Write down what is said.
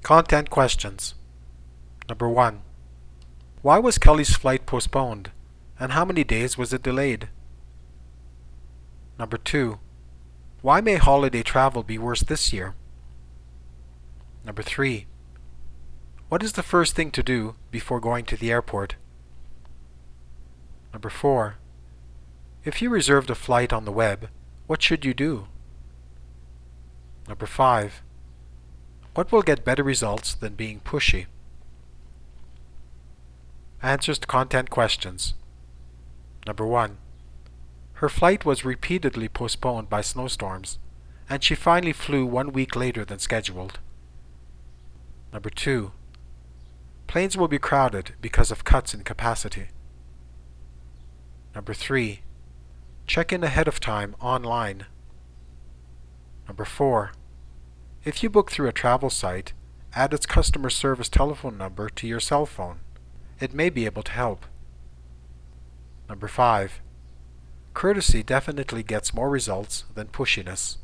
Content questions. Number 1. Why was Kelly's flight postponed, and how many days was it delayed? Number 2. Why may holiday travel be worse this year? Number 3. What is the first thing to do before going to the airport? Number 4. If you reserved a flight on the web, what should you do? Number 5. What will get better results than being pushy? Answers to content questions. Number 1. Her flight was repeatedly postponed by snowstorms, and she finally flew 1 week later than scheduled. Number 2. Planes will be crowded because of cuts in capacity. Number 3. Check in ahead of time online. Number 4. If you book through a travel site, add its customer service telephone number to your cell phone. It may be able to help. Number 5. Courtesy definitely gets more results than pushiness.